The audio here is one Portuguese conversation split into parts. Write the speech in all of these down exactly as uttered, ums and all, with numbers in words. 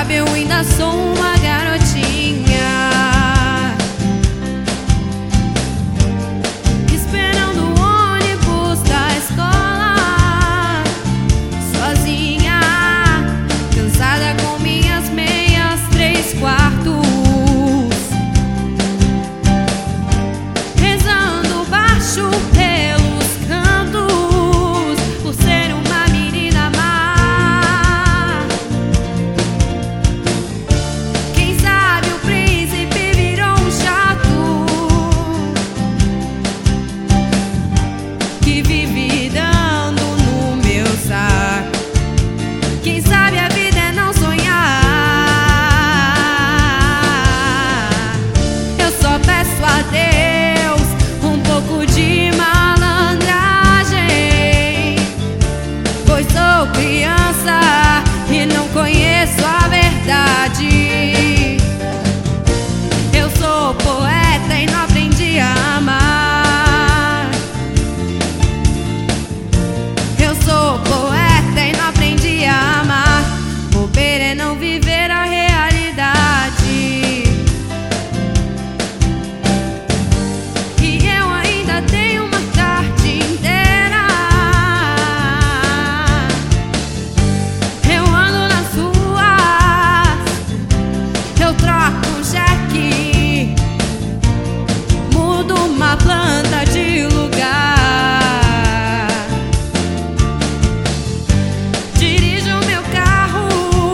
sabe eu ainda sou uma garotinha, esperando o ônibus da escola, sozinha, cansada com minhas meias três quartos, rezando baixo pelos cantos, por ser uma menina má. Quem sabe o príncipe virou um chato que vive dando no meu saco. Quem sabe a vida é não sonhar. Eu só peço a Deus um pouco de malandragem, pois sou criança e não conheço a verdade. Eu sou poeta e não aprendi a amar. Eu sou poeta e não aprendi a amar. Bobeira é não viver a realidade. E eu ainda tenho uma tarde inteira. Eu ando nas ruas, eu troco um cheque, mudo uma planta de lugar, dirijo meu carro,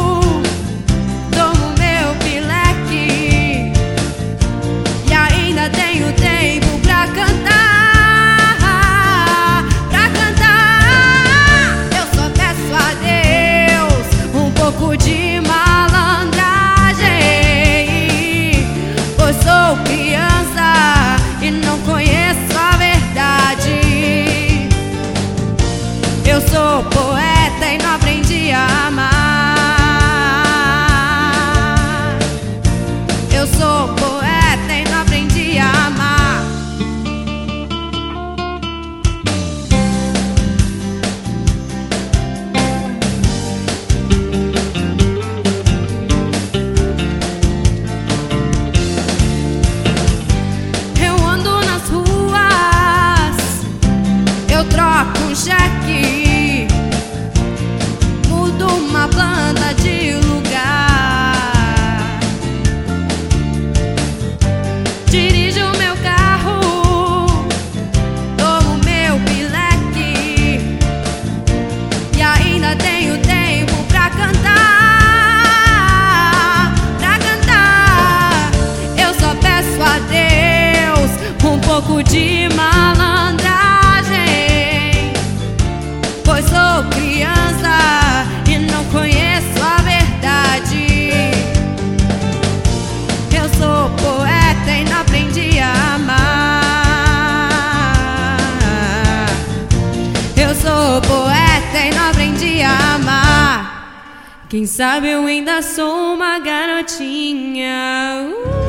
tomo meu pileque e ainda tenho tempo pra cantar, pra cantar. Eu só peço a Deus um pouco de malandragem, pois sou criança e não conheço a verdade. Eu sou poeta e não aprendi a amar. Eu sou poeta e não aprendi a amar. Eu ando nas ruas, eu troco um cheque, mudo uma planta de lugar, dirijo meu carro, tomo meu pileque e ainda tenho tempo pra cantar, pra cantar. Eu só peço a Deus um pouco de malandragem, pois sou criança e não conheço a verdade. Eu sou poeta e não aprendi a amar. Eu sou poeta e não aprendi a amar. Quem sabe eu ainda sou uma garotinha. Uh!